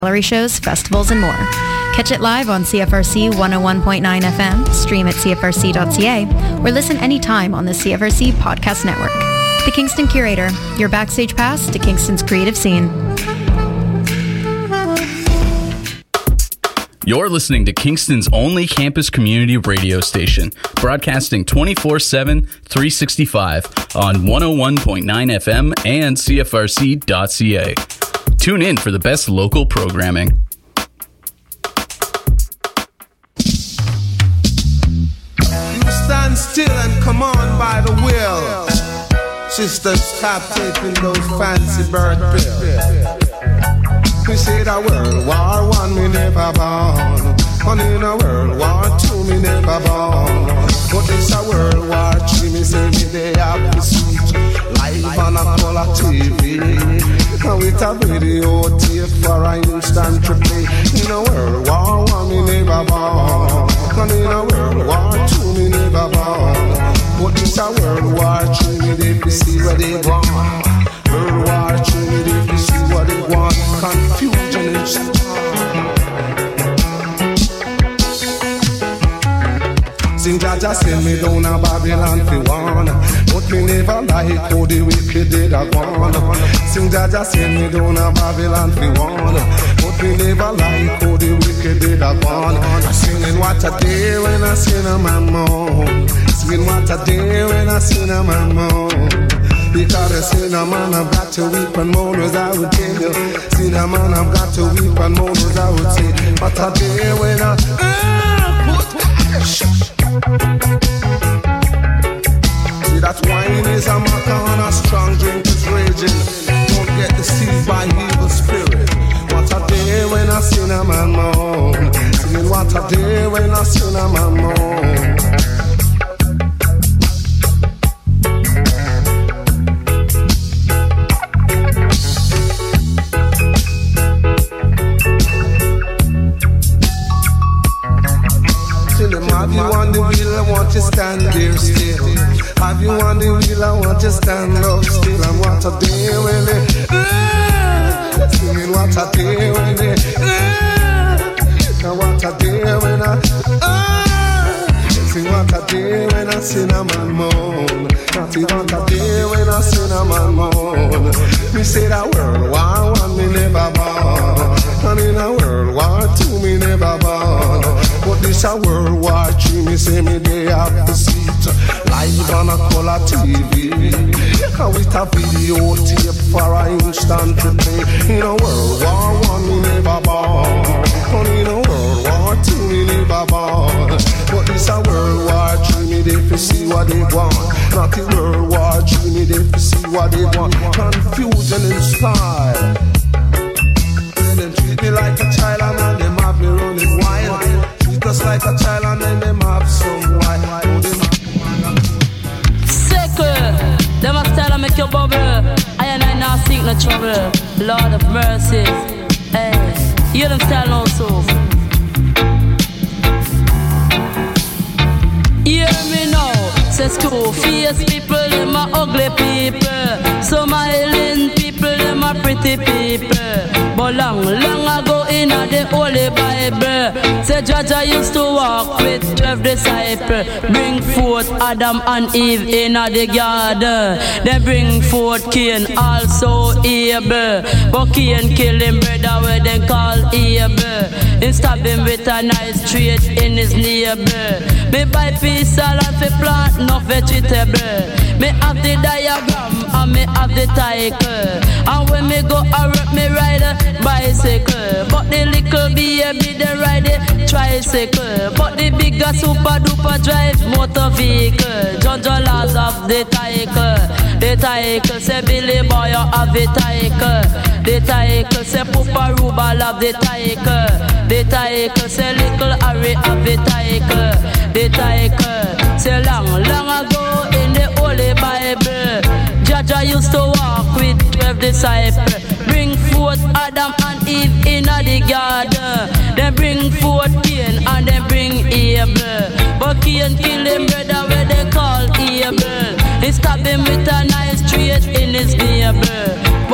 gallery shows, festivals, and more. Catch it live on CFRC 101.9 FM, stream at cfrc.ca, or listen anytime on the CFRC Podcast Network. The Kingston Curator, your backstage pass to Kingston's creative scene. You're listening to Kingston's only campus community radio station, broadcasting 24/7, 365 on 101.9 FM and CFRC.ca. Tune in for the best local programming. You stand still and come on by the will. Sisters, stop taking those fancy bird pills. We say that World War I, me never born. And in a World War II, me never born. But this a World War III, me say me they have the sweet live on a color TV. And with a video tape for an instant replay. In a World War I, me never born. And in a World War II, me never born. But this a World War III, me they see where they want. World War III, me they see what they want. Confusion is Sing Jaja send me down a Babylon fi one. But me never like how the wicked did a gone. Sing Jaja send me down a Babylon fi one. But me never like how the wicked did a gone. Singing what a day when I sing a man moan. Singing what a day when I sing a man moan. Because I seen a man, I've got to weep and moan as I would tell you. Seen a man, I've got to weep and moan as I would say. But a day when I see that wine is a maca and a strong drink is raging. Don't get deceived by evil spirit. What a day when I seen a man moan. Singing what a day when I seen a man moan. Have you on the wheel, I want you stand there still. Have you on the wheel, I want you stand up still. And what a day when they singing what a day when they and what a day when I sing what a day when I sing a man moan. Not even a day when I sing a man moan. Me say that World War I, me never born. And in a World War II, me never born. But this a World War III, me say me they have the seat live on a color TV. And with a video tape for an instant replay. In a World War I, me never born. And in a World War II, me never born. But this a World War III, me they fi see what they want. Not the World War III, me they fi see what they want. Confusion in style. Then them treat me like a child and then them have me running wild. Just like a child and then them have some white. Sickle, them a style and make you bubble. I and I now seek no trouble. Lord of mercy, hey, you them style also. Hear me now, say school face people, them a ugly people. Some a island people, them a pretty people. But long ago in the Holy Bible, say Jaja used to walk with 12 disciples. Bring forth Adam and Eve in the garden. They bring forth Cain, also Abel. But Cain killed him brother where they call Abel. He stabbed him with a knife straight in his navel. Me buy piece salad for plant, no vegetable. Me have the diagram and me have the title. And when me go out, me ride a bicycle. But the little baby they ride a tricycle. But the bigger super duper drive motor vehicle. John Laws have the title. The title say Billy Boy you have the title. The title say Papa Rubal have the title. The title say Little Harry have the title. The title say long ago in the Holy Bible, Jaja used to walk with 12 disciples. Bring forth Adam and Eve in the garden. They bring forth Cain and they bring Abel. But Cain killed him brother where they call Abel. He stabbed him with a knife straight in his navel. But when me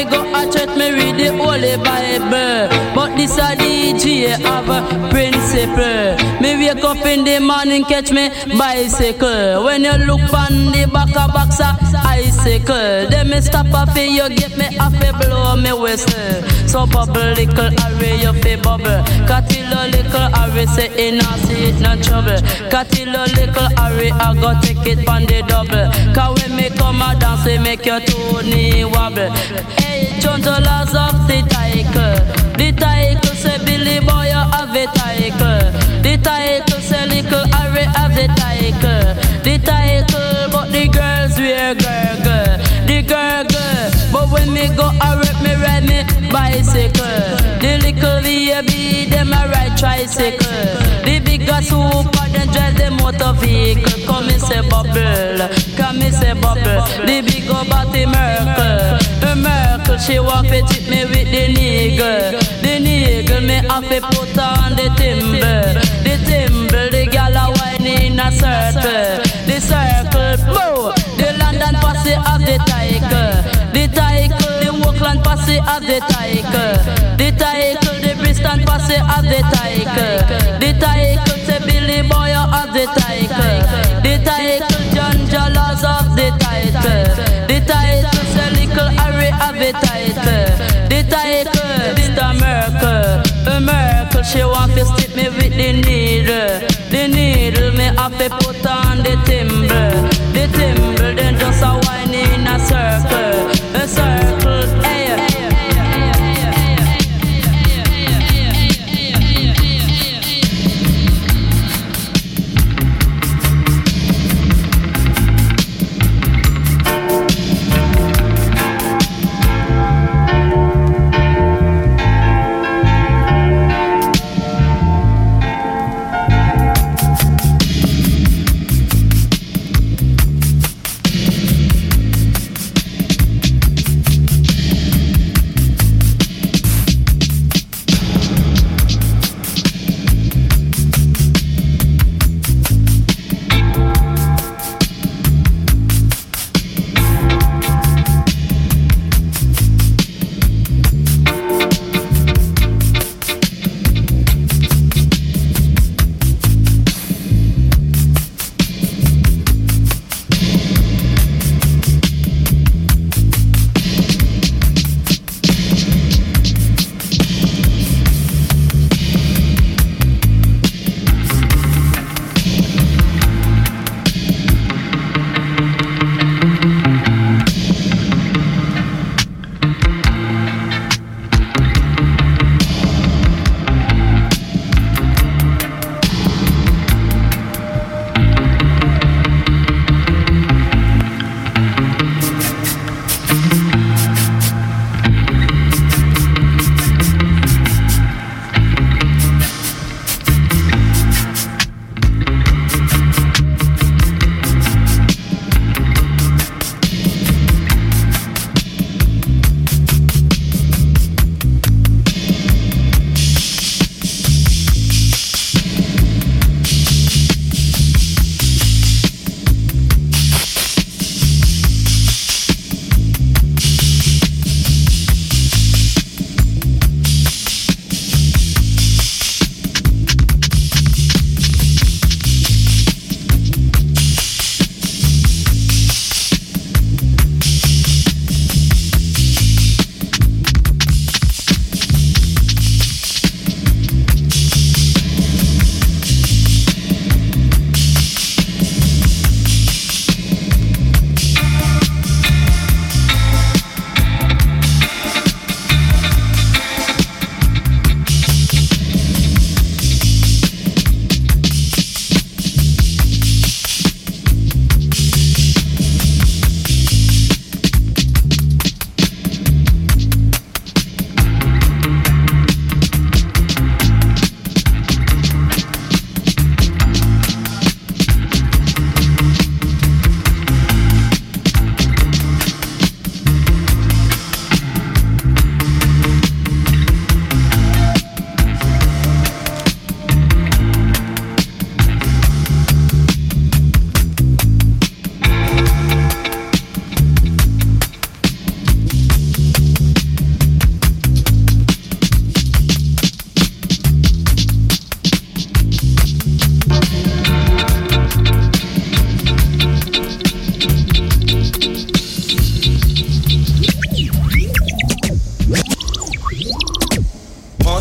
me go a church, me read the Holy Bible. But this a DJ have a principle. Me wake up in the morning, catch me bicycle. When you look on the back of boxer, icicle. Then me stop off it, you get me off it, blow me whistle. So bubble little array, you fi bubble. Catilo little array, say in a see it no trouble. Catilo little array, I go take it on the double. Cause when me come a dance, we make your two knee wobble. Hey, John the laws of the title. The title say Billy boy, you have a title. The title say little array have the title. The title, but the girls wear gurgle. The gurgle, but when me go a rip, me ride me bicycle. The little baby, them a ride tricycle. The bigger super, them drive the motor vehicle. Come me say bubble, come me say bubble. The bigger body Merkel, the Merkel, she want to tip me with the niggle. The niggle, me have to put on the timber. The timber, the gal a whine in a circle. The circle, bow. The London posse of the tiger. The tiger, the Oakland posse of the tiger. The tiger, the Bristol posse of the tiger. The tiger, the Billy boy of the tiger. The tiger, John Jalas of the tiger. The tiger, the little Harry of the tiger. The tiger, Mr. Merkel. Merkel, she want to stick me with the needle. The needle, me have to put on the timber. The timber, then just a whine in a circle. A circle, hey.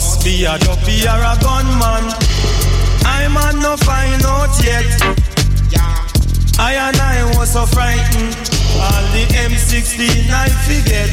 Must be a dopey or a gunman. I man no find out yet. I and I was so frightened. All the M16 I forget.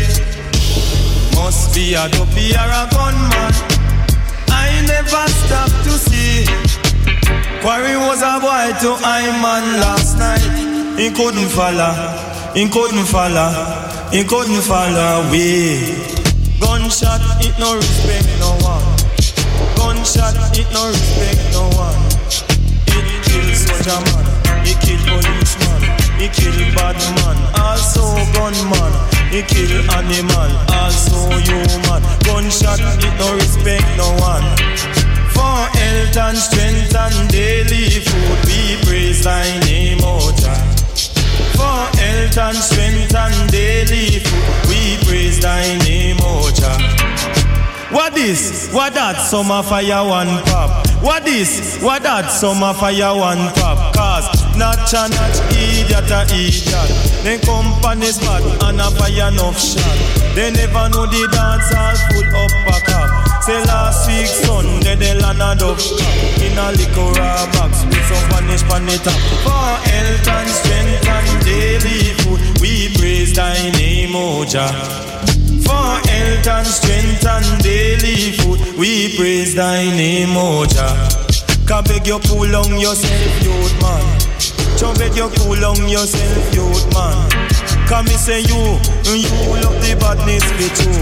Must be a dopey or a gunman. I never stop to see. Quarry was a boy to I man last night. He couldn't follow. He couldn't follow. He couldn't follow away. Gunshot, it no respect no one. Gunshot, it no respect no one. It kills soldier man. He kill policeman. He kill bad man. Also gunman. He kill animal. Also human. Gunshot, it no respect no one. For health and strength and daily food, we praise thy name, O Jah. For health and strength and daily food, we praise thy name, O Jah. What this? What that? Summer fire one pop. What this? What that? Summer fire one pop. Cause notch and notch, idiot a idiot. Then company spot and a fire enough shot. They never know the dance all full up a cop. Say last week Sunday they land a dove in a liquor box with some punish pan it up. For health and strength and daily food, we praise thy name, O Jah. For health and strength and daily food, we praise thy name, O Jah. Can beg you pull on yourself, youth man. Can beg you pull on yourself, youth man. Can me say you love the badness with you.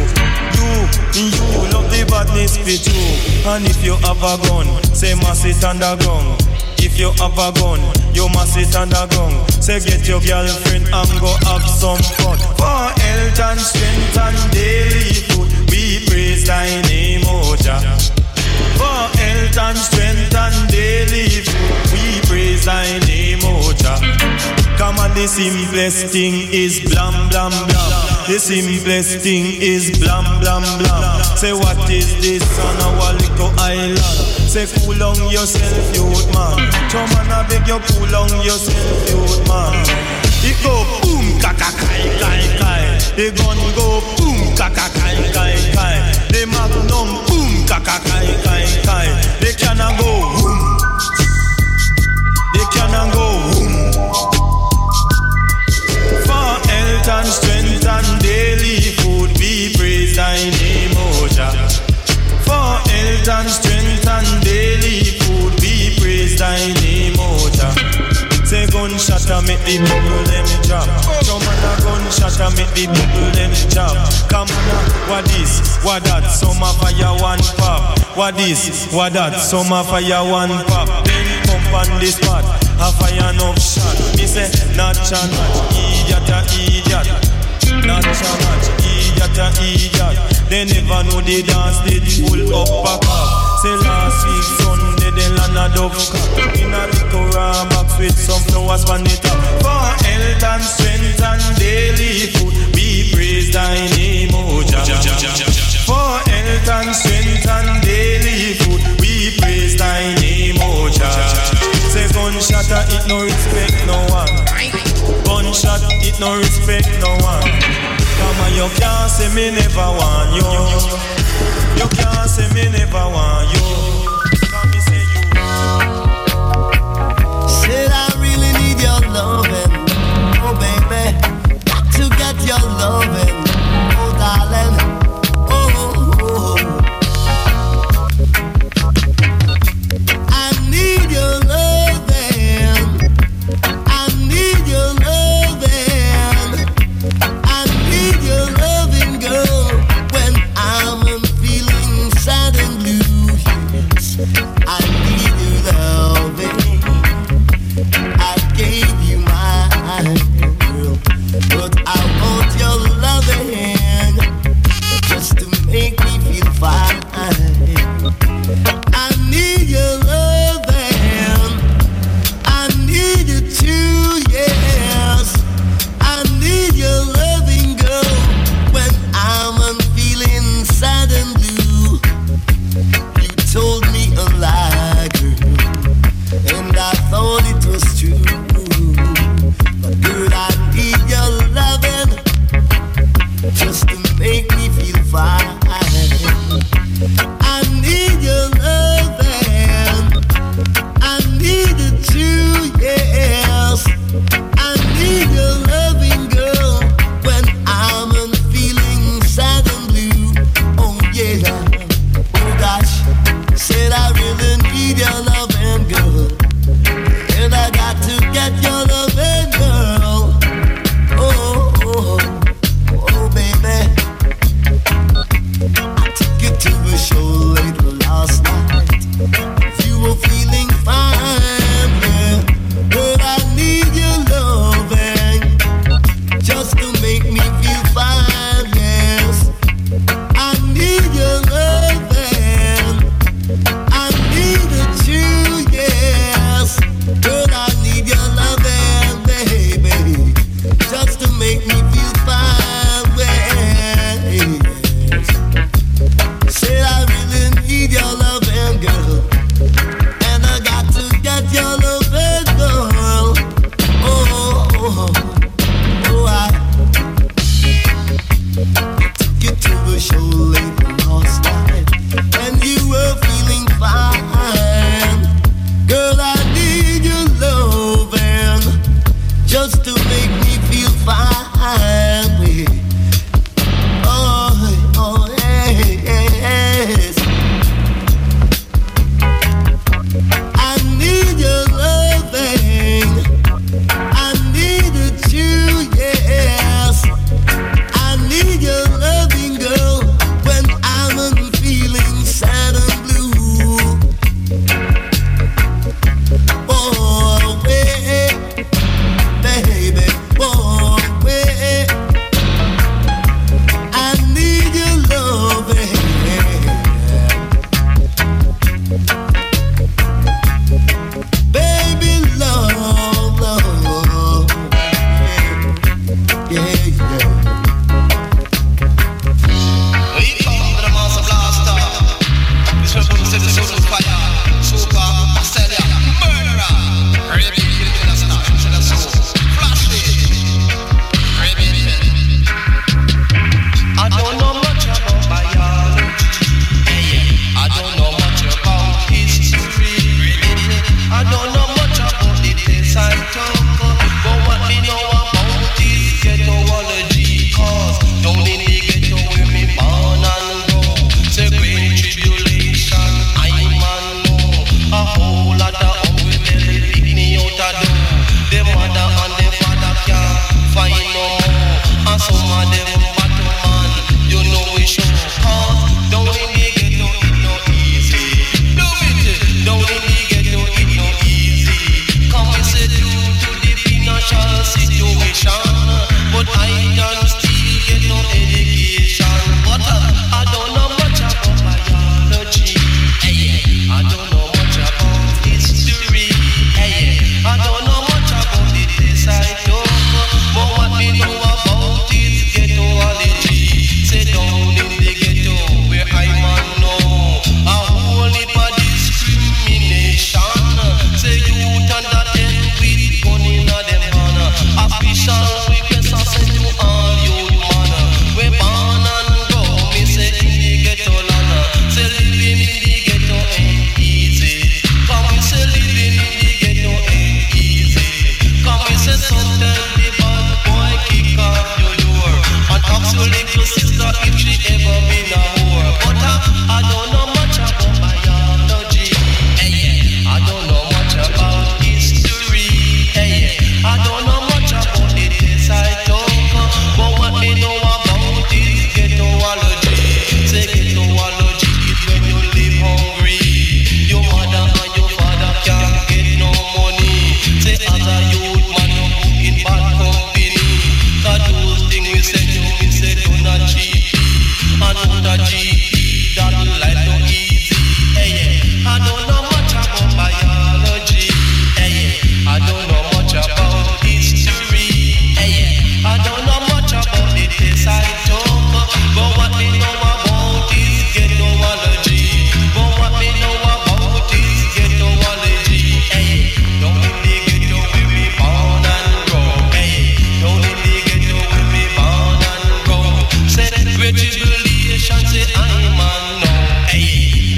You love the badness with you. And if you have a gun, say mass it underground. If you have a gun, you must sit underground. Say get your girlfriend and go have some fun. For health and strength and daily food, we praise thy name, O Jah. For health and strength and daily food, we praise thy name, O Jah. Come on, the simplest thing is blam blam blam. The simplest thing is blam blam blam. Say what is this on our little island? Say cool on yourself, youth man. Come on, I beg you, cool on yourself, youth man. It go boom, kaka kai kai kai. The gun go boom, kaka kai kai kai. The magnum boom, kaka kai kai kai. They cannot go boom. They cannot go boom. For health and strength and daily food, we praise thy name, O Jah. For health and strength and daily food, we praise thy name, O Jah. Say gunshot and make the people them jump. Come on a gunshot and make the people them jump. Come on, what this, what that? Summer fire one pop. What this, what that? Summer fire one pop. Then pump on the spot, a fire enough shot. Me say notch and notch, idiot a idiot. Notch and notch, idiot a idiot. They never know the dance, they full up a cup. Say last week Sunday they land a dove cup in a little box with some flowers on it up. For health and strength and daily food, we praise thy name, O Jah. For health and strength and daily food, we praise thy name, O Jah. Say gunshot it no respect no one. Gunshot it no respect no one. Come on, you can't say me never want you. You can't say me never want you. Come me say you. Said I really need your loving. Oh baby, got to get your loving. Oh darling. Oh, oh. I need your loving. I need your loving. I need your loving, girl, when I'm feeling sad and blue.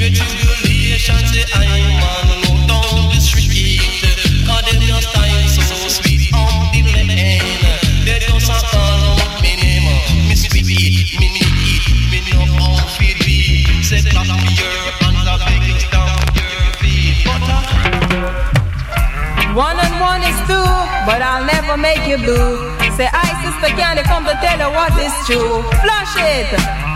Tribulations, the I'm on low down the street. Cause them just time so sweet on the lane. They just a call out me name. Me sweet, me need, me no how feed be. Say clap your hands up, beg you down your feet. One and one is two, but I'll never make you blue. Say I sister can't come to tell her what is true. Flush it.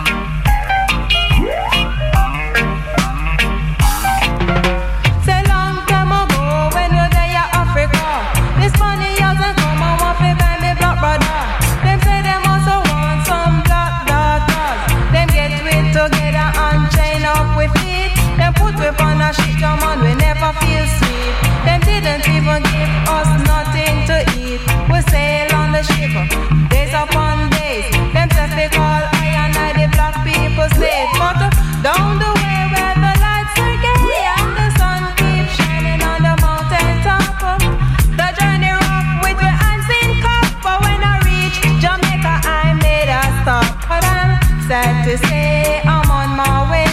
On a ship, come on, we never feel sweet. Them didn't even give us nothing to eat. We sail on the ship, days upon days. Them just they call I and I the black people slave. But down the way where the lights are gay and the sun keeps shining on the mountain top. The journey rough with your hands in cup. But when I reach Jamaica, I made a stop. But I'm sad to say I'm on my way.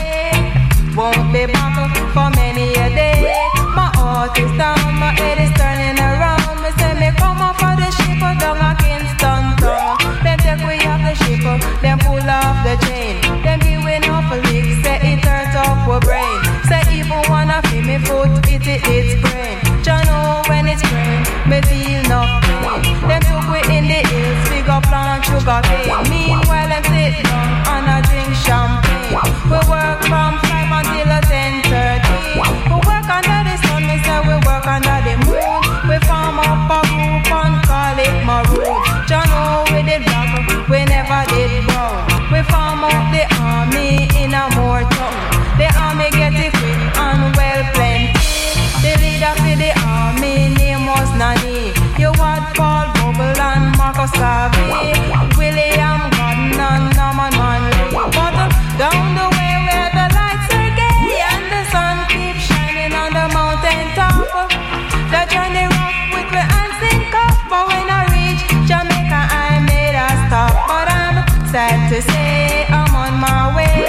Won't be back for many a day. My heart is down, my head is turning around. Me say me come off of the ship down a Kingston town. Then take we off the ship, then pull off the chain. Then giving off a lick, say it turns off our brain. Say even wanna feel me foot, it's brain. Jah know when it's rain, me feel no pain. Them took we in the hills, we got plant sugar cane. Meanwhile them sit down and a drink champagne. We work from 5 until 10:30. We work under the sun, me say we work under the moon. We farm up a group and call it maroon. Jah know we did black, we never did brown. We farm up the army in a more town. The army get equipped and well plenty. The leader for the army name was Nani. You had Paul Bubble and Marcus Garvey, William Gordon and Norman Manley. But down the way where the lights are gay and the sun keeps shining on the mountain top. The journey rough with my hands in cup. But when I reach Jamaica, I made a stop. But I'm sad to say I'm on my way.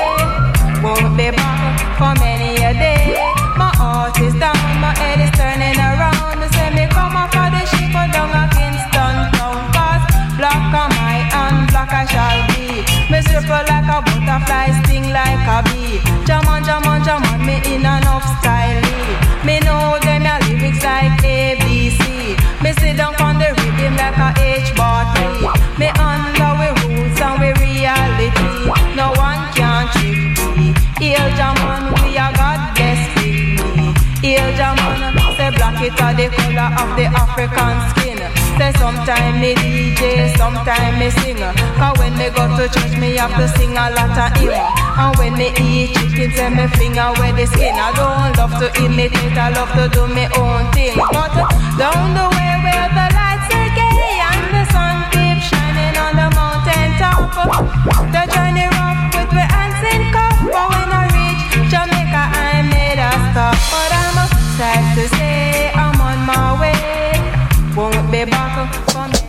Won't be back for many a day. My heart is down, my head is turning around. Me say me come off of the ship down a Kingston town. Cause black am I and black I shall be. Me circle like a butterfly, sting like a bee. Jaman, me in enough style. Me know them your lyrics like ABC. Me sit down on the rhythm like a H-body. Me under we roots and we reality. No one can trick me. Hail Jaman, we are God bless me. Hail Jaman, say black it are the color of the African skin. Say sometime me DJ, sometime me sing. Cause when me go to church, me have to sing a lot of hymn. And when me eat chicken, say me finger where the skin. I don't love to imitate, I love to do my own thing. But down the way where the lights are gay and the sun keeps shining on the mountain top. The journey rough with my hands in cup. But when I reach Jamaica, I made a stop. But I'm sad to say I'm on my way. Won't be back for me.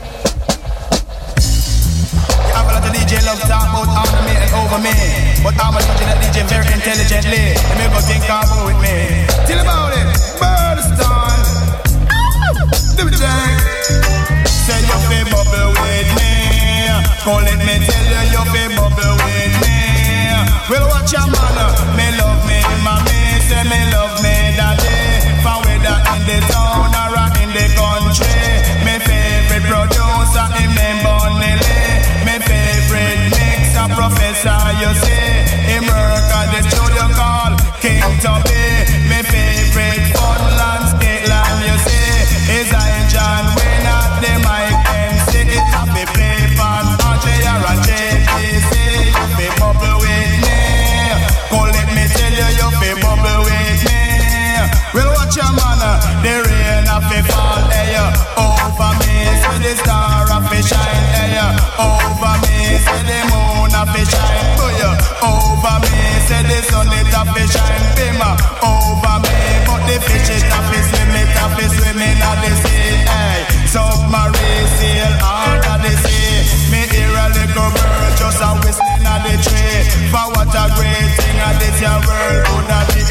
I feel like the DJ love talk about under me and over me. But I'm a DJ that DJ very intelligently. Let me go think about with me. Tell about it, Birdstar. Do it, Jack. Say you feel bubble with me. Go let me tell you you feel bubble with me. Well, watch your man, me love me, mommy. Say me love me, daddy. For whether in the town or in the country. My favorite producer, him name Bonelli. My favorite mixer, Professor, you see. Him work at the studio called King Tubby. My favorite fun landscape land, you see. Is I John Wayne at the mic MC. It's a be play fan, Andrea and JPC. You be bubble with me. Go let me tell you, you be bubble with me. Well, watch your man, the rain of the fall, over me, so the star of the shine, over me, so the moon of the shine, over me, so the sun it of the shine, beam, over me, but the fish it of the swimming at the sea, submarine sail under the sea, me hear a little bird just a whistling at the tree, for what a great thing at this your world would have been.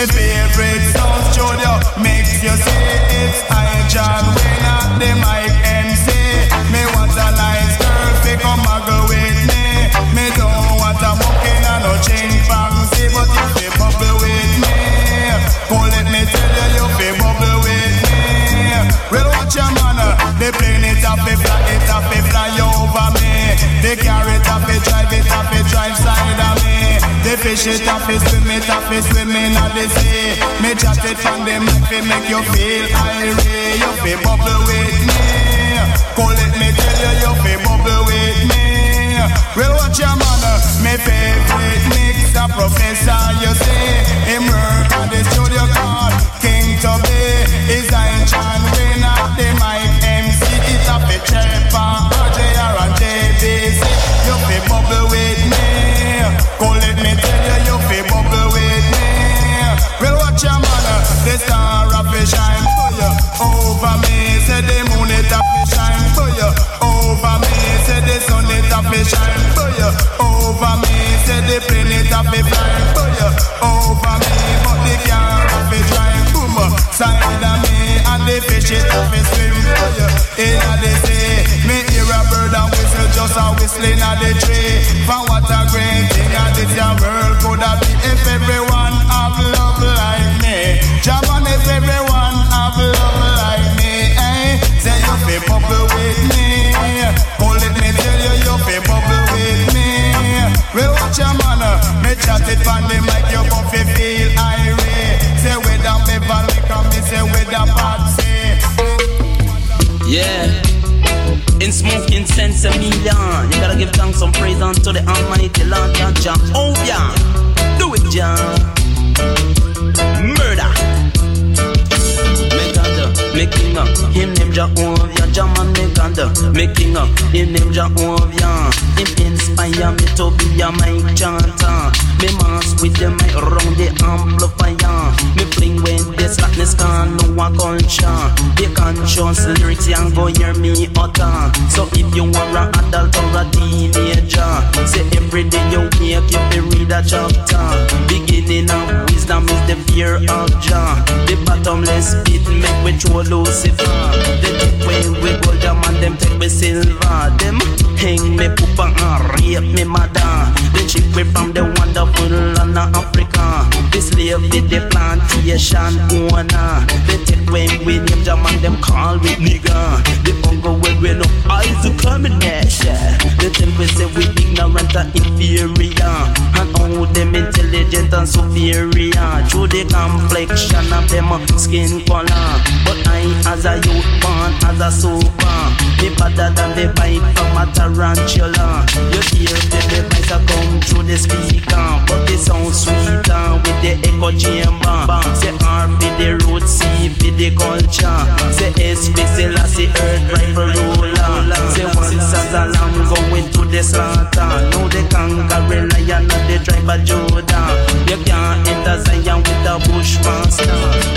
My favorite sound studio makes you see it's I, John Wayne at the mic MC. Me want a nice girl to come muggle with me. Me don't want a mucking and no chimpanzee, but if they bubble with me, go let me tell you, you fi bubble with me. Well, watch your man, they plane it up, they fly over me. They carry it up, they drive side of me. They fish it up, they swim in the sea. Me chat it from the mic, they make you feel irate. You fi bubble with me. Go let me tell you, you fi bubble with me. Well, watch your man, my favorite mix, a professor, you see. Him work at the studio called King Tubby. Is I John Wayne at the mic MC. It's a fi Chepa, RJR and JBC. You fi bubble with me. Go let me tell you, you fi bubble with me. Well, watch your man, the star of the shine for you. Over me, say the moon it a fi shine for you. Over me, say the sun it a fi shine for you. Over me, say the plane it a fi fly for you. Over me, but the car a fi drive boom side of me, and the fish it a fi swim for you. In the sea, me hear a bird and whistle, just a whistling at the tree. For what a great thing, and this your world could have been if everyone have love like me. Jaman, if everyone have love like me, eh? Say you fi bubble with me. Oh, let me tell you, you fi bubble with me. Well, watch your man, me chat it on the mic, you go fi feel irate. Say where the Beverly come, me say where the Patsy. Yeah, in smoking sense a million. You gotta give thanks and praise unto the Almighty Lord Jah. Oh yeah, do it Jah. Murder. Making up, him name Jehovah, Jaman making up, him name Jehovah. Him inspire me to be a mic chanter. Me mass with the mic round the amplifier. Me bring when the slackness can know a culture. The conscious lyrics and go hear me utter. So if you are an adult or a teenager, say every day you wake up you read a chapter. Beginning of wisdom is the fear of Jah. The bottomless pit make we throw Lucifer. They take way we gold and them take me silver. Them hang me poopa and rape me mother. They chip me from the wonderful land of Africa. They slave with the plantation owner. They take way we name them and them call we nigga. They go when we no eyes to combination. They think we say we ignorant and inferior, and all them intelligent and superior. Through the complexion of them skin color. But I as a youth born as a super, me better than the bite from a tarantula. You hear the voice a come through the speaker, but it sounds sweeter with the echo chamber. Say R for the root, C for the culture. Say S for Selassie, earth rifle ruler. Say once as a lamb going to the slaughter. Now the conquering lion of the tribe of Judah. You can't enter Zion with a bushmaster.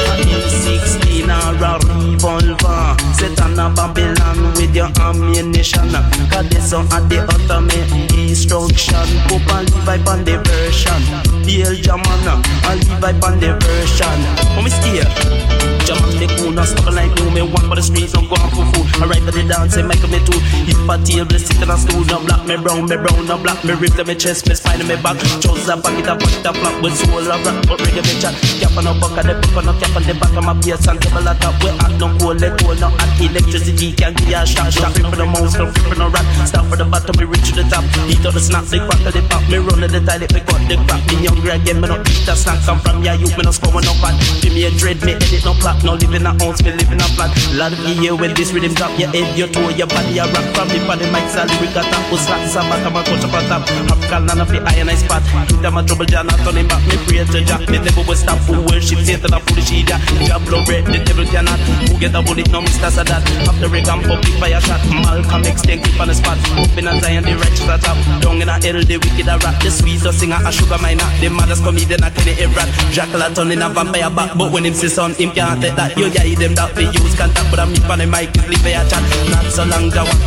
M16 or a revolver. Set on a Babylon with your ammunition. Cause this song at the ultimate destruction. Pope and Levi on the version. Hail Jamana and Levi on the version. Come me steer Jaman me cool, not stop like you. Me walk by the streets, don't go out for food. I ride to the dance, say Michael me too. Hip a table, sit in a stool. Now black me brown, now black me rip to me chest, me spine me back. Chose a pocket, a flap with soul of rock. But reggae me chat. Cap on a buck, and the buck on a cap on the back of my bass. And table at top, we act no cool, let cool. Now add electricity, can give you a shot. Stop for the mouse, don't flip for no rap. Stop for the bottom, we reach to the top. Eat all the snacks, they crack to the pop. Me run to the toilet, we cut the crap. Me younger again, me no eat a snack. Come from ya youth, me no score no fat. Give me a dread, me edit no plot. No live in a house, me live in a flat. Lot of year when this rhythm drop, your head, your toe, your body, your rap. From the body, mic, lyric, a tap. Who's slack, sabat, I'm a coach up a tap. African, none of the iron I spot. Keep them a trouble, John, not turning back. Me pray to Jah, me never will stop. Who worship Satan, a foolish idiot. Jah blow red, the devil cannot. Who get a bullet, no Mr. Sadat. After the gun, public fire shot. Malcolm X, then keep on the spot. Open a Zion, the righteous a top. Down in a hell, the wicked a rap. The sweet a singer, a sugar miner. The mothers comedian, a Kenny Everett. Jackal a turn in a vampire back. But when him see son, him can't take that. You yeah, them that they use contact. But I'm me on the mic, is leave a chat. Not so long, Jah walk on the land.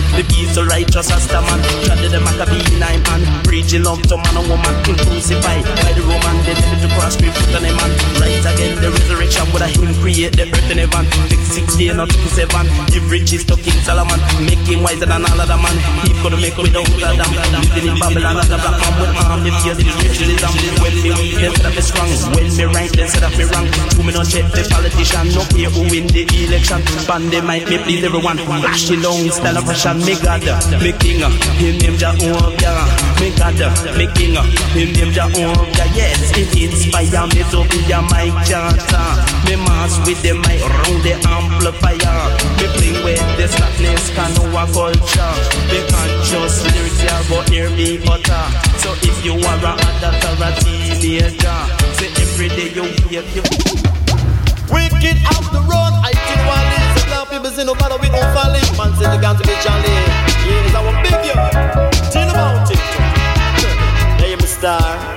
The peace so righteous as the man. Shot the Maccabee nine man. Preaching love to man and woman. Crucified by the Roman. They did to cross me foot on a man. Rise again the resurrection with a him create the earth in heaven. 6 not 7. Give riches to King Solomon. Make him wiser than all other man. He could make without Adam. Living in Babylon as a black man with arm. The fear is ritualism. When me weak, they set up me strong. When me right, they set up me wrong. To me not check the politician. No care who win the election. Band they might me please everyone. Flashing down, stand up and me God, me King. Him name Jehovah. Me God, me King. Him name Jehovah. Yes, it inspire me to be a mic chanter. Me mass with the mic round the amplifier. Me play with the slackness, can know a culture. They can't just lyrics here, but hear me butter. So if you are a adult or a teenager, say every day you hear you. Wicked out the road, I kill one list. The black people say no matter we don't fall in. Man say they got to be Charlie. Yeah, it's our big yo. Tell about it. Hey, my star.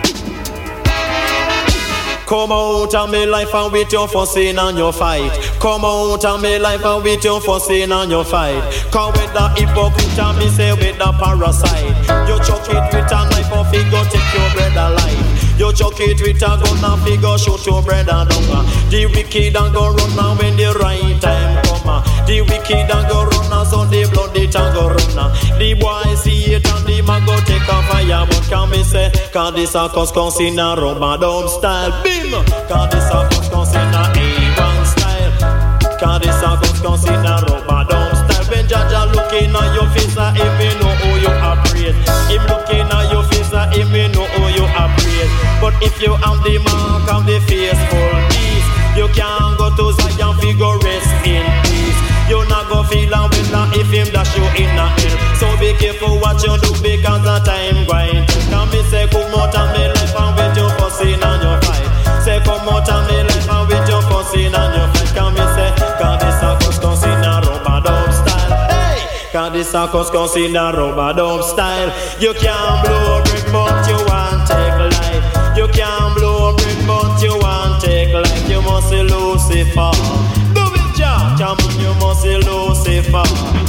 Come out of me life and with your fussing and your fight. Come out of me life and with your fussing and your fight. Come with the hypocrite and me say with the parasite. You chuck it with a knife and figure take your bread alive. You chuck it with a gun and figure shoot your bread and down. The wicked and go run now when the right time come. The wicked and go run now so the blood it and go run. The boy see it and the man go take a fire. But can me say, cause this a cause in a rubber dub style. Cause this a cause in a A1 style. Cause this a cause in a rubber dub style. When Jaja looking at your face, him me know who you appraise. Him looking at your face, him me know who you appraise. But if you have the mark of the faithful beast, you can't go to Zion figure rest in peace. You not go feel a winner if him dash you in a hill. So be careful what you do because the time going. Can me say come out of me life and with your fussing and your fight. Say come out of me life and with your fussing and your fight. Can me say cause this a cause in a rubber dub style. Hey, cause this a cause in a rubber dub style. You can't blow a brick but you want take life. You can't blow a brick but you want take life. You must see Lucifer. Come on, you must see Lucifer.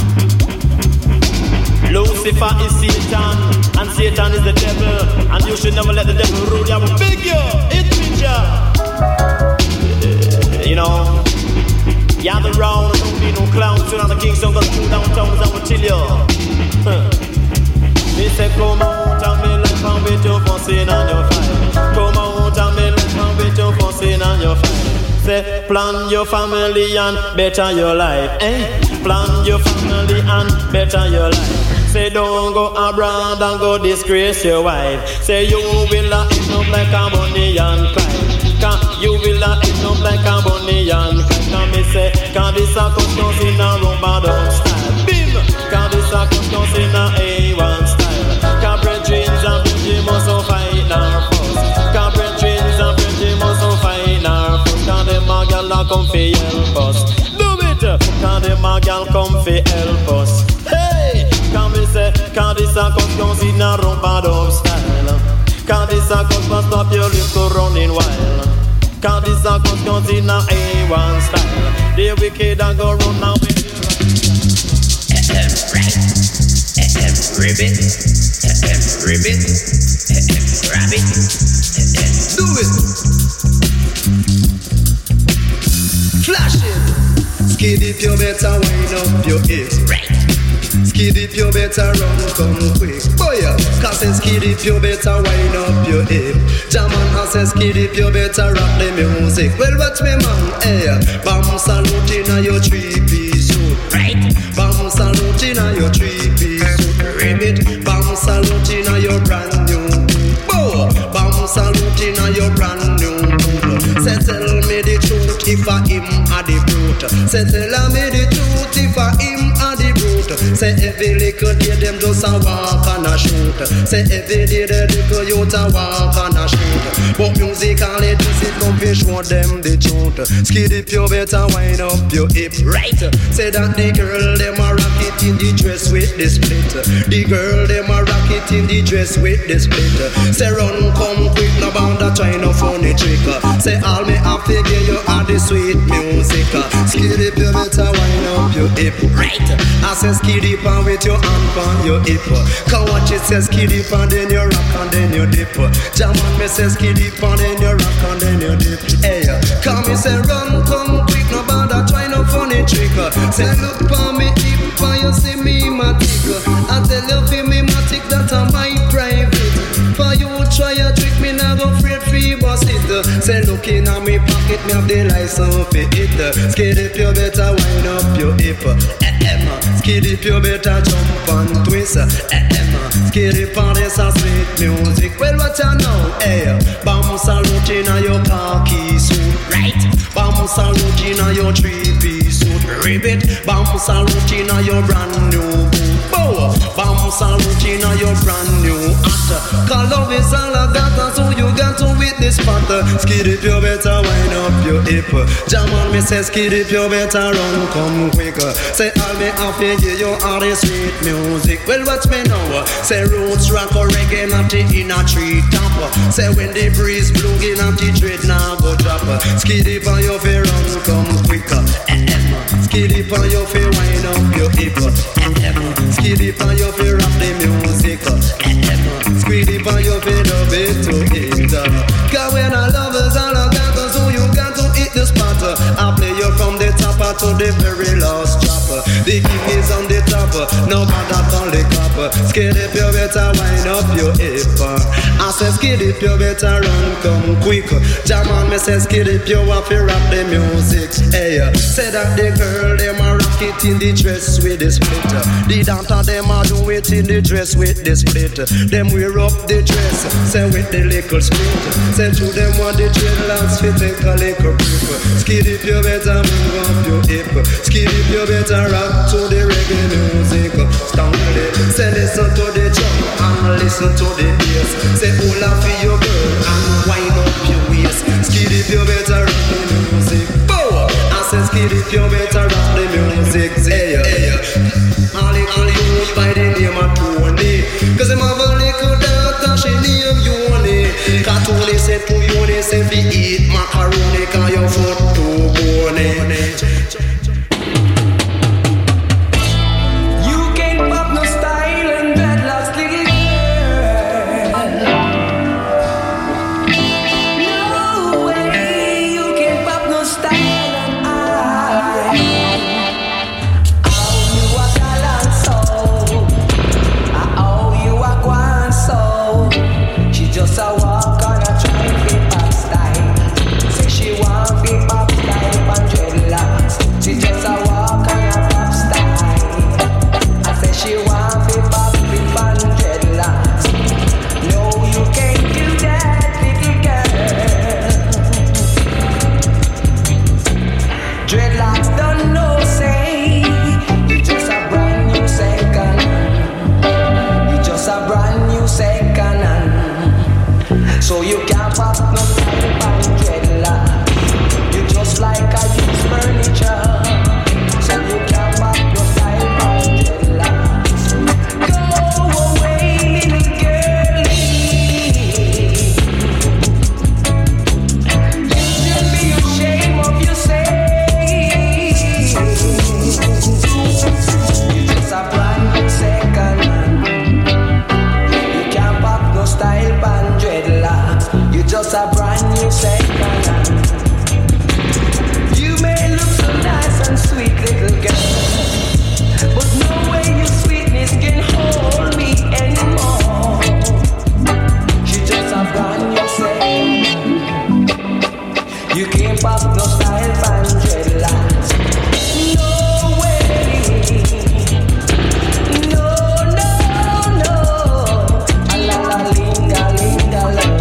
Lucifer is Satan, and Satan is the devil, and you should never let the devil rule you. Big you, it's picture. You know, gather round, don't be no clown. Soon as the Kingston goes through downtown, I will chill you. Me say come out and me life and with your fussing and your fight. Come out and me life and with your fussing and your fight. Say, plan your family and better your life, eh? Plan your family and better your life. Say, don't go abroad and go disgrace your wife. Say, you will end up like a Bonnie and Clyde. You will end up like a Bonnie and Clyde. Can me say, can this a cause in a rubber dub style? Bim! Can this a cause in a A1 style? Can brethren and brethren must fight our fuss. Can brethren and brethren must fight our fuss. Can them a gal come fi help us? Do it! Can them a gal come fi help us? Hey! Can we say, can this a cause in a rubber dub style? Can this a cause stop your lips to running wild? Can this a cause in a A1 style? The wicked a go run now with ribbit, ribbit, rabbit, do it. Flash it. Skid if you better wind up your hips. Right. Skid if you better run, come quick. Boy, cause skid if you better wind up your hip. German has skid if you better rock the music. Well, watch me man, hey. Bam salute in your 3-piece suit. Right. Bam salute in your 3-piece suit. Ribbit. Bam salute in your brand new boot. Bow. Bam salute in your brand new boot. Say tell me the truth if I him a the brute. Say tell me the truth if I him a the brute. Say every little day them just a walk and a shoot. Say every day the little youth a walk and a shoot. But musically this it come fi show them the truth. Skid if you better wind up your hip. Right. Say that the girl them a rock it in the dress with the split. The girl them a rock it in the dress with the split. Say run come quick no bound a try no funny trick. Say all me have to give you are the sweet music. Skid if you better wind up your hip. Right. I I say skiddy pan with your hand on your hip. Come watch it says skiddy pan, then you rock and then you dip. Jam on me says skiddy pan, then you rock and then you dip. Hey, come me say run, come quick, no bother try no funny trick. Say look on me hip, and you see me matic. I tell you feel me matic that I my private. For you try a trick, me now go afraid free boss it. Say looking at me pocket, me have the license for it. Skid if you better wind up your hip. Skid if you better jump and twist. Skid if on this a sweet music. Well what you know, hey. Bam salute in your khaki suit, right? Bam salute in your 3-piece suit, ribbit. Bam salute in your brand new boot, bow. Bam salute in your brand new hat. Cause love is all I got, so you got to with this part. Skid if you better wind up your hip. Jam on me say skid if you better run come quicker. Say I'll be happy give you all the sweet music. Well watch me now. Say roots rock or reggae not in a tree top. Say when the breeze blow in a the dread now go drop. Skid if on your feet run come quicker. Skid if on your feet wind up your hip. Skid if on your feet rap the music. Skid if on your feet up it to it. Cause when I love is all I got, so you got to hit the spot. I play you from the top to the very last drop. The king is on the top, no matter on the copper. Skid if you better wind up your hip. I say skid if you better run come quick. Jam on me say skid if you have to rap the music. Hey, say that the girl them a rock it in the dress with the split. The dancer them a do it in the dress with the split. Them wear up the dress, say with the little split. Say to them want the dreadlocks fit take a little grip. Skid if you better move up your hip. Skid if you better rock to the reggae music. Stanley, say listen to the drum and listen to the bass. Say all of your girl and wind up your waist. Skid if you better rock the music. Bow! I say skid if you better rock the music. Hey, hey. All you by the name of Tony. Cause him have a little daughter, she name Yoni. Cause Tony said to Yoni, say fi eat macaroni, cause your foot too bony. So you can't pop no style on dreadlock. You just like a used furniture. So you can't pop no style on dreadlock. Go away, little girlie. You should be ashamed of yourself. You just a brand new second hand. You can't pop no style on dreadlock. You just a brand new second hand. You may look so nice and sweet, little girl, but no way your sweetness can hold me anymore. She just a brand new second hand. You can't pop no style and dreadlocks. No way. No, no, no. A la la linga, linga, la.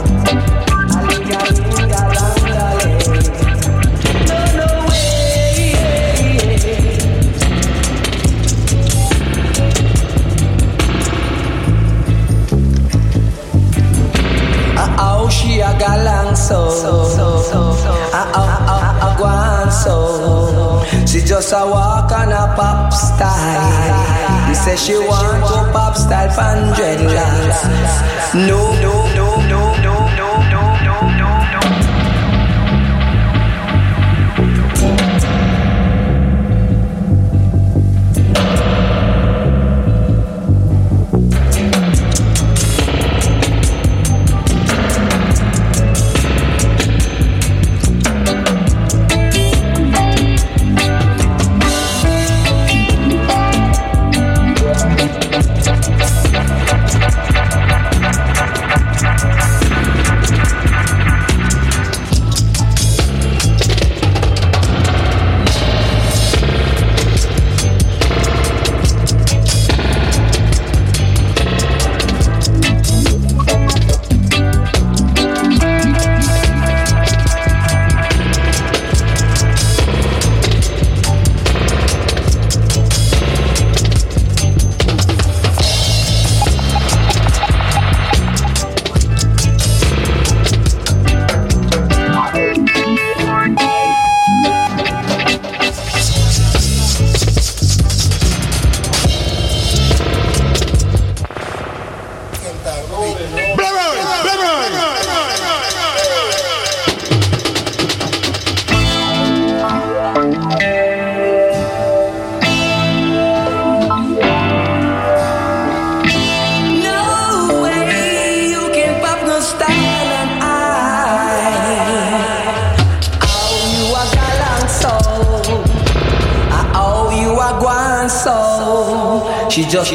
She a galang so, a guan so. She just a walk on a pop style. He say she want to pop style fan dreadlocks. No, no, no, no, no, no, no, no, no. She just.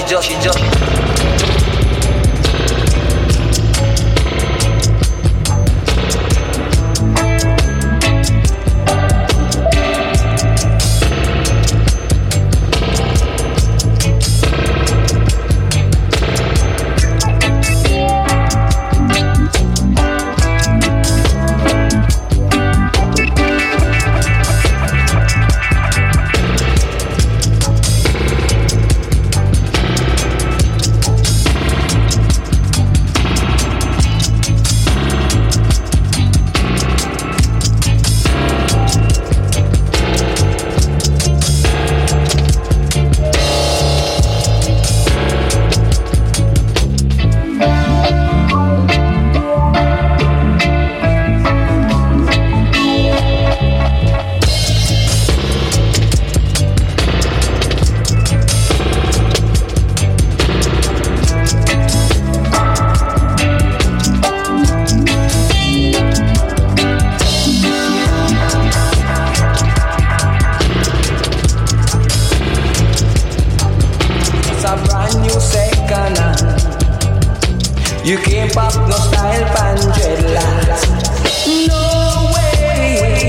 You can't pop no style pan dreadlocks. No way.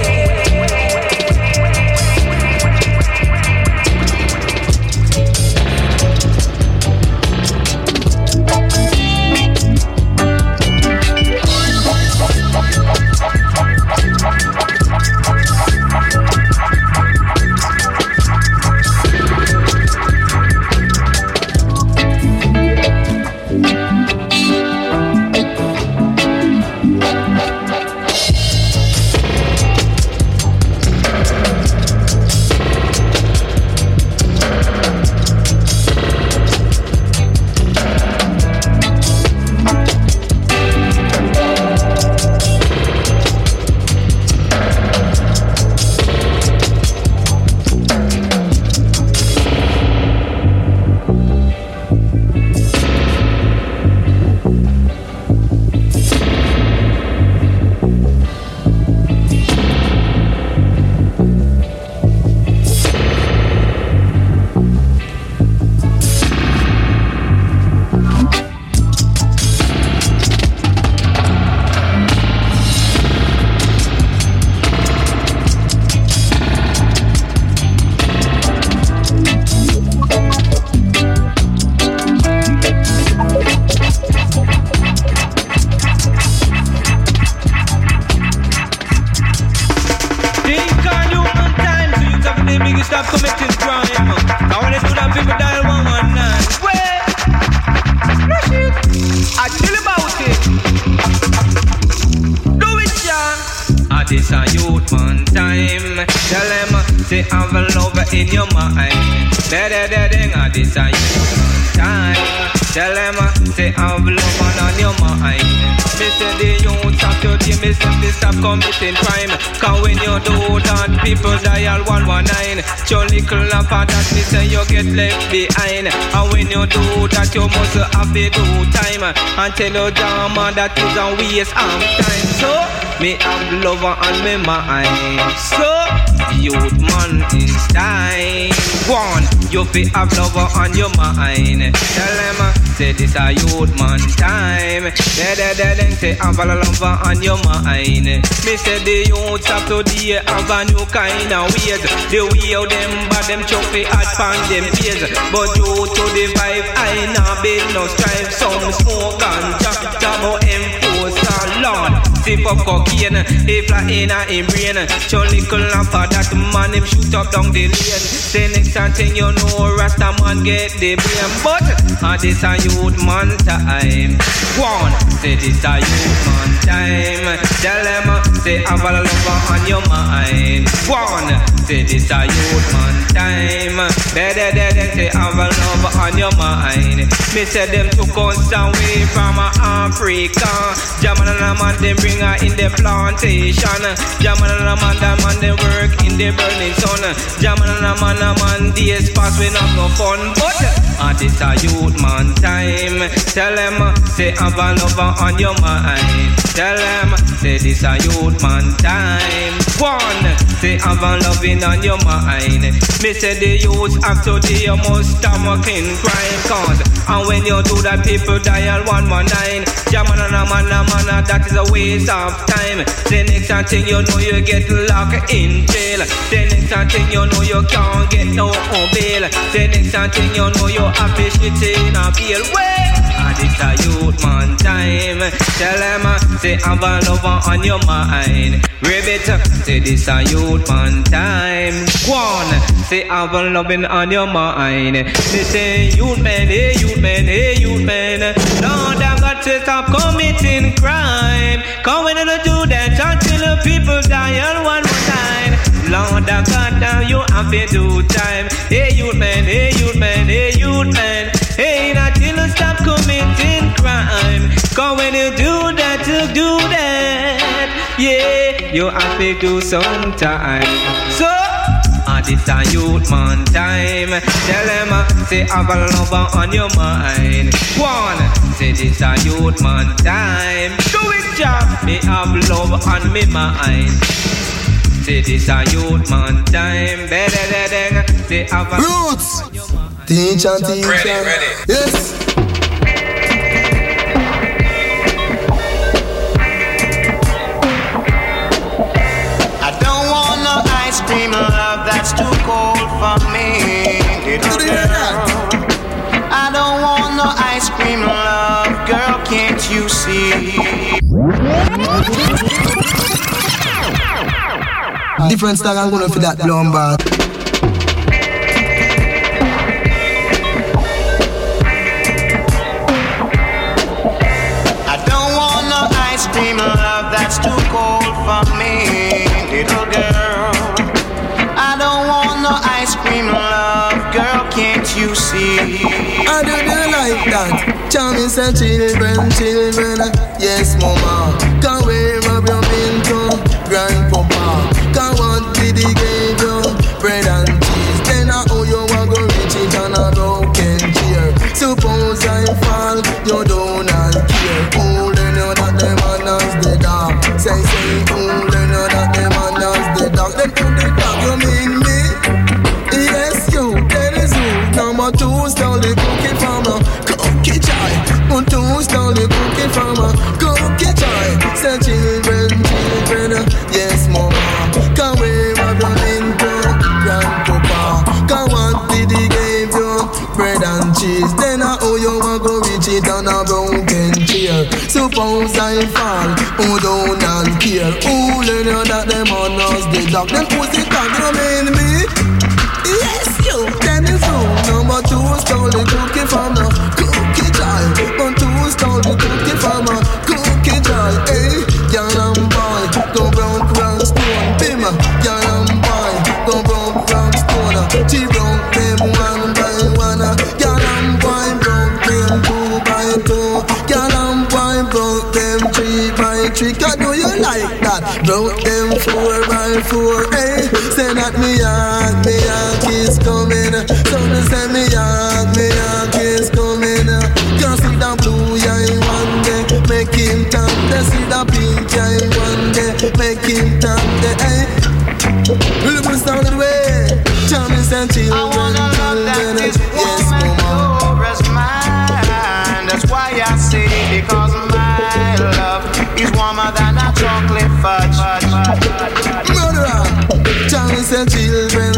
Committing crime, cause when you do that, people dial 119. Your little lamp that me say you get left behind. And when you do that, you must have to do time. And tell your drama that is a waste of time. So, me have lover on me mind. So, youth man in time. One, you fi have lover on your mind. Tell them, say this a youth man time. Then say have a lover on your mind. Me say the youths have today have a new kind of ways. The way how them bad them chuck fi hot pan them face. But you to the vibe I nah bid no strive. Some smoke and talk about enforce a Lord. Sip up cocaine, he fly in a him brain. Show little lamper that man him shoot up down the lane. Say next thing you know Rasta man get the blame. But this a youth man time. One, say this a youth man time. Tell them say have a lover on your mind. One, say this a youth man time. Better say have a lover on your mind. Me say them took us away from Africa. Jaman and a man them bring her in the plantation. Jaman and a man they work in the burning sun. Jaman and a man days pass when have no fun. But this a youth man time. Tell them say have a lover on your mind. Tell them say this a youth man time. One, say have a loving on your mind. Me say the youth of today you must stop working crime cause. And when you do that, people dial 119. Jamana, that is a waste of time. The next thing you know, you get locked in jail. The next thing you know, you can't get no bail. The next thing you know, you have to shit in a bail. Wait, and it's a youth man time. Tell them, say have a lover on your mind. Ribbit, say this a youth man time. Go on, say have a loving on your mind. They say youth man, hey youth man, hey youth man. Lord, I've got to stop committing crime. Come when I do that until the people die on 119. Lord, I've got now you have to do time. Hey youth man, hey youth man, hey youth man. Hey, not till you stop committing crime. Come when you do that, you do that. Yeah, you have to do some time. So this a youth man time. Tell them, say have a lover on your mind. One, say this a youth man time. Do it, job. Me have love on me mind. Say this a youth man time. Better say have a Roots. Teach and teach. Ready. Yes. Ice cream love that's too cold for me, little girl. I don't want no ice cream love, girl, can't you see? Different style I'm gonna for that blonde bar. I don't want no ice cream love that's too cold for me, little girl. I don't want no ice cream love, girl, can't you see? I do like that. Charming said children, yes mama. Come wherever you've been to, grandpapa. Come what did he give you? Bread and cheese. Then I owe you a go rich it on a broken chair. Suppose I fall, you don't care. Who learn you that the man has the dog? Say, who learn you that the man has the dog? Then put the dog, you mean me? Yes, you, that is you. Number 2 stole the cookie from a cookie joy. 2 stole the cookie from a cookie joy. Say children, yes mama. Come wherever you've been to, grandpapa. Come what did he give you? Bread and cheese. Then I owe you a go reach it on a broken chair. Suppose I fall, who don't care? Who learn you that the man knows the dog? Then who's the dog, you mean me? Yes, you, then it's you. Number 2 stole the cookie from the cookie jar. 2 stole the cookie from a cookie jar. Hey, young and boy, go broke stone. Bim, young and boy, go broke stone. She broke them one by one. Young and boy broke them 2 by 2. Young and boy broke them 3 by 3. Do you like that? Broke them 4 by 4. Hey, say that me heart is coming. So they say me heart is coming. Can't see the blue eye one day, make him turn. They see the pink eye one day, make him turn. Hey, we'll put down the way. Charming and children. I wanna love that this woman is mine. That's why I say because my love is warmer than a chocolate fudge. Murderer, Charlie said children,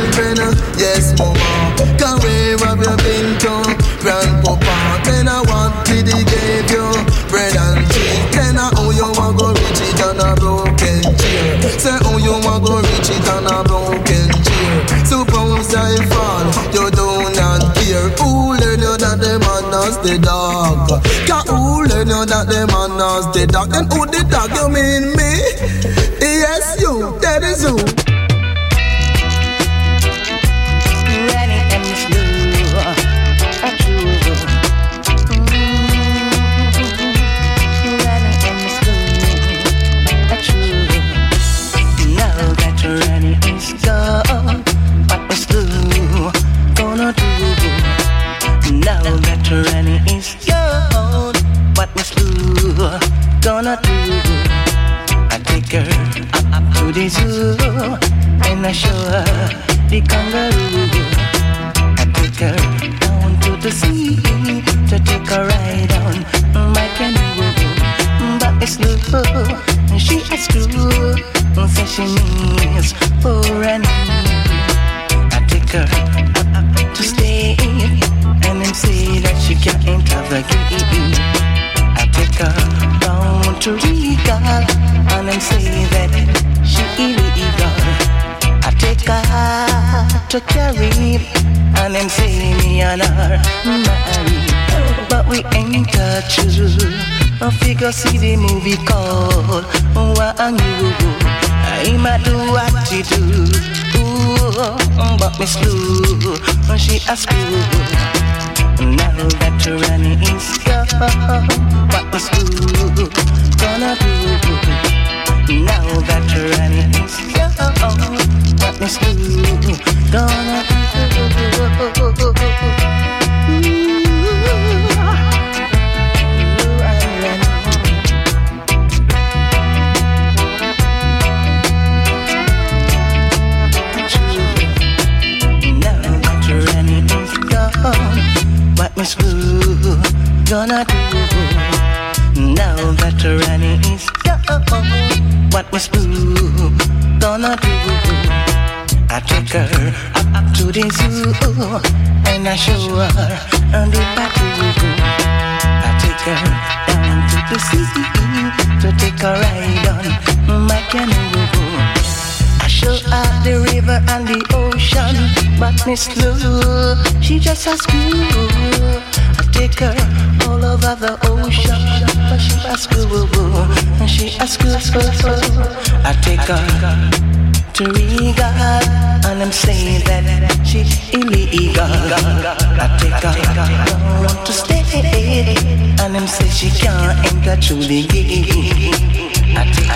yes mama. Come wherever you've been to, grandpapa. Then I want did he give you? Bread and cheese. Then I owe you a go reach it on a broken chair. Say oh you a go reach it on a broken chair. Suppose I fall, you do not care. Who learn you that the man has the dog? Who learn you that the man has the dog? Then who the dog, you mean me? Yes, you, that is you. Ready and slow, ready and slow, now that you're ready is gone, what was blue gonna do? Now that you're ready is gone, what was blue gonna do? and I show her the kangaroo. I take her down to the sea to take a ride on my canoe. But it's slow, she has to, so she needs for an I take her up to stay, and then say that she can't have a game. I take her down to Riga, and then say that she illegal. I take her to Carib, and then say me and her married. But we ain't touched. I figure see the movie called Wanyu. I might do what you do, but me slow. She a screw. Now that Rani is gone, what me slow gonna do? Now that Rani is gone, what me slow gonna do? What Miss Blue gonna do? Now that Rani is gone, what Miss Blue gonna do? I take her up to the zoo, and I show her the battle. I take her down to the sea to take a ride on my canoe. I show her the river and the ocean, but Miss Lou, she just a screw. I take her all over the ocean, but she a screw. She a screw. I take her to Riga, and I'm saying that she illegal. I take her around to stay, and I'm say she can't enter through the gate. I take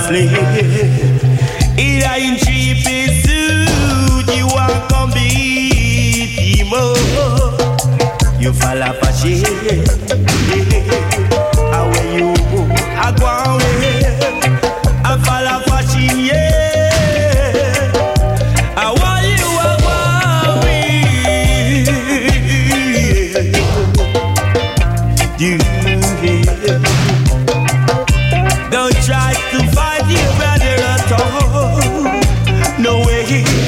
sleep. In a cheap suit, you are come beat him up. You fall off a shit. How are you? I go away. I fall off a shit. Yeah. How are you? I go away. Don't try to fight your brother at all. No way.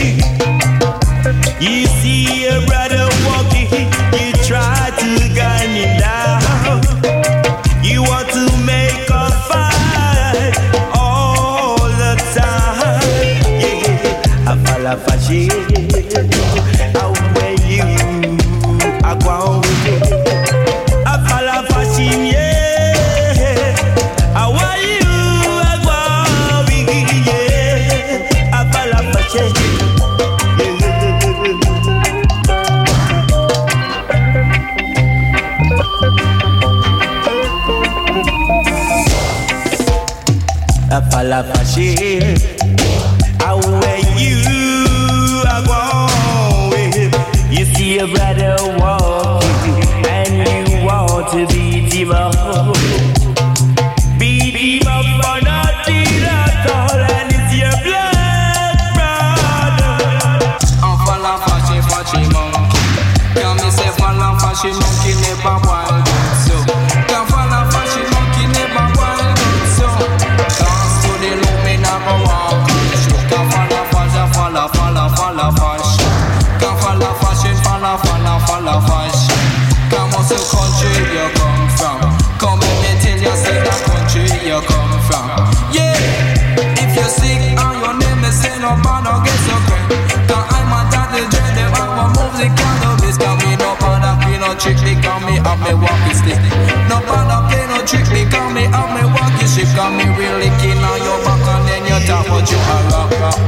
You see your brother walking, you try to gun him down. You want to make a fight all the time. Yeah, I fall off a shit. How are you? I go away. I fall off a shit. Yeah. How are you? I go away. Yeah. I fall off a shit. I fall off a shit. How are you? I go away. You see your brother walking, and you want to beat him up. Beat him up for nothing at all, and it's your blood brother. I fall off a shit, monkey. Can me say fall off a shit, monkey never wild. So, can fall off a shit, monkey never wild. So, dance to the loop, me now go walk. Can fall off a shit, fall off a shit. Can fall off a shit, fall off a shit. Come on, so country you come from. Come let me tell you, say that country you come from. Yeah, if you're sick and your name is say no man, no get so great. Cause I'm a daddy dread, I want move the cannabis. Cause me no bother play no trick, because me have me walking stick. No bother play no trick, because me have me walking stick. Cause me really keen on your back and then you talk about you a rock.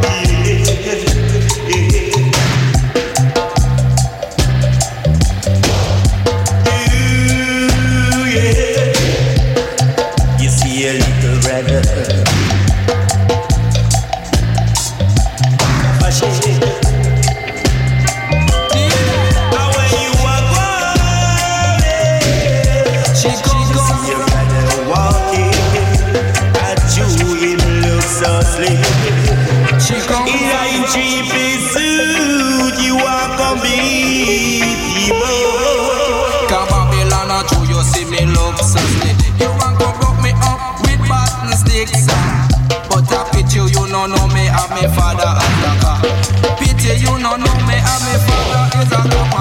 You see a little brother. How are you? She see your brother walking, at you him look so sleep. In a cheap suit, you are come beat